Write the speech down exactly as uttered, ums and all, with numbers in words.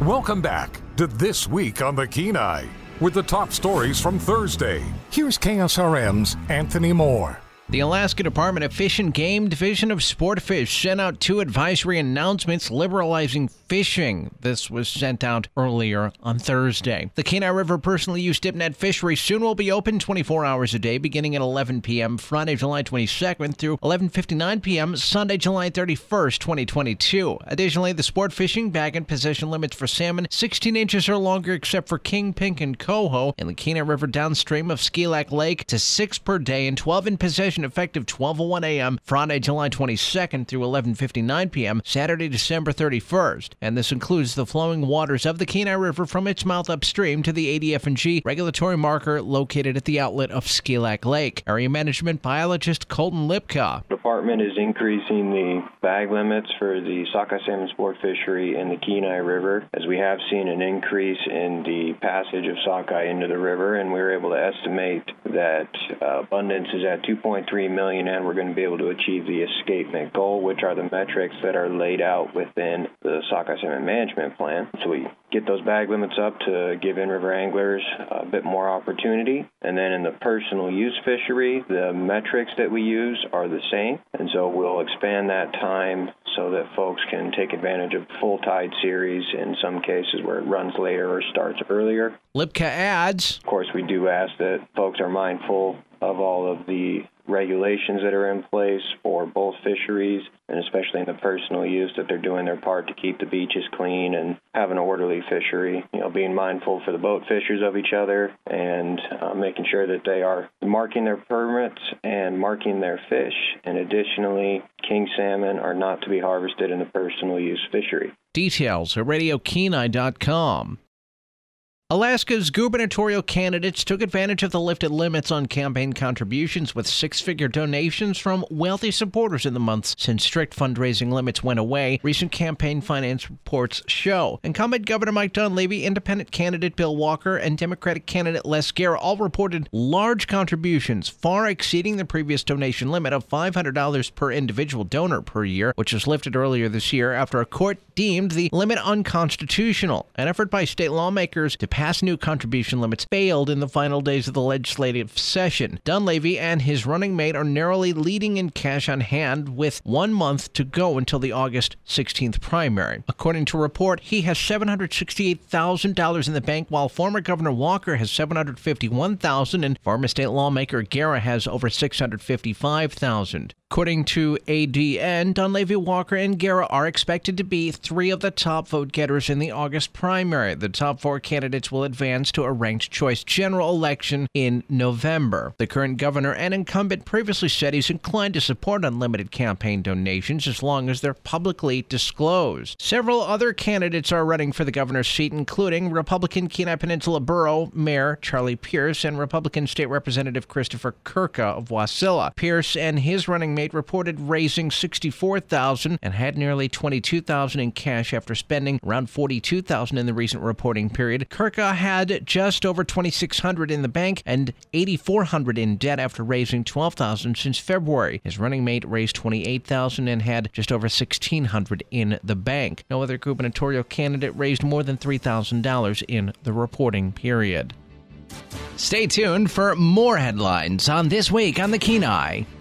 Welcome back to This Week on the Kenai with the top stories from Thursday. Here's K S R M's Anthony Moore. The Alaska Department of Fish and Game Division of Sportfish sent out two advisory announcements liberalizing fishing. This was sent out earlier on Thursday. The Kenai River Personal Use Dip Net Fishery soon will be open twenty-four hours a day beginning at eleven p.m. Friday, July twenty-second through eleven fifty-nine p.m. Sunday, July thirty-first, twenty twenty-two. Additionally, the sport fishing bag and possession limits for salmon sixteen inches or longer except for king, pink, and coho in the Kenai River downstream of Ski Lac Lake to six per day and twelve in possession effective twelve oh one a.m. Friday, July twenty-second through eleven fifty-nine p.m. Saturday, December thirty-first. And this includes the flowing waters of the Kenai River from its mouth upstream to the A D F and G regulatory marker located at the outlet of Ski Lac Lake. Area Management Biologist Colton Lipka. The department is increasing the bag limits for the sockeye salmon sport fishery in the Kenai River, as we have seen an increase in the passage of sockeye into the river, and we were able to estimate that uh, abundance is at two point three million, and we're going to be able to achieve the escapement goal, which are the metrics that are laid out within the sockeye salmon management plan. So we get those bag limits up to give in-river anglers a bit more opportunity. And then in the personal use fishery, the metrics that we use are the same. And so we'll expand that time so that folks can take advantage of full tide series in some cases where it runs later or starts earlier. Lipka adds, of course, we do ask that folks are mindful of all of the regulations that are in place for both fisheries, and especially in the personal use, that they're doing their part to keep the beaches clean and have an orderly fishery, you know, being mindful for the boat fishers of each other and uh, making sure that they are marking their permits and marking their fish. And additionally, king salmon are not to be harvested in the personal use fishery. Details at radio kenai dot com. Alaska's gubernatorial candidates took advantage of the lifted limits on campaign contributions with six-figure donations from wealthy supporters in the months since strict fundraising limits went away, recent campaign finance reports show. Incumbent Governor Mike Dunleavy, independent candidate Bill Walker, and Democratic candidate Les Guerra all reported large contributions, far exceeding the previous donation limit of five hundred dollars per individual donor per year, which was lifted earlier this year after a court deemed the limit unconstitutional. An effort by state lawmakers to pass new contribution limits failed in the final days of the legislative session. Dunleavy and his running mate are narrowly leading in cash on hand with one month to go until the August sixteenth primary. According to a report, he has seven hundred sixty-eight thousand dollars in the bank, while former Governor Walker has seven hundred fifty-one thousand dollars and former state lawmaker Guerra has over six hundred fifty-five thousand dollars. According to A D N, Dunleavy, Walker, and Guerra are expected to be three of the top vote getters in the August primary. The top four candidates will advance to a ranked choice general election in November. The current governor and incumbent previously said he's inclined to support unlimited campaign donations as long as they're publicly disclosed. Several other candidates are running for the governor's seat, including Republican Kenai Peninsula Borough Mayor Charlie Pierce and Republican State Representative Christopher Kirka of Wasilla. Pierce and his running mate reported raising sixty-four thousand dollars and had nearly twenty-two thousand dollars in cash after spending around forty-two thousand dollars in the recent reporting period. Kirka had just over twenty-six hundred dollars in the bank and eighty-four hundred dollars in debt after raising twelve thousand dollars since February. His running mate raised twenty-eight thousand dollars and had just over sixteen hundred dollars in the bank. No other gubernatorial candidate raised more than three thousand dollars in the reporting period. Stay tuned for more headlines on This Week on the Kenai.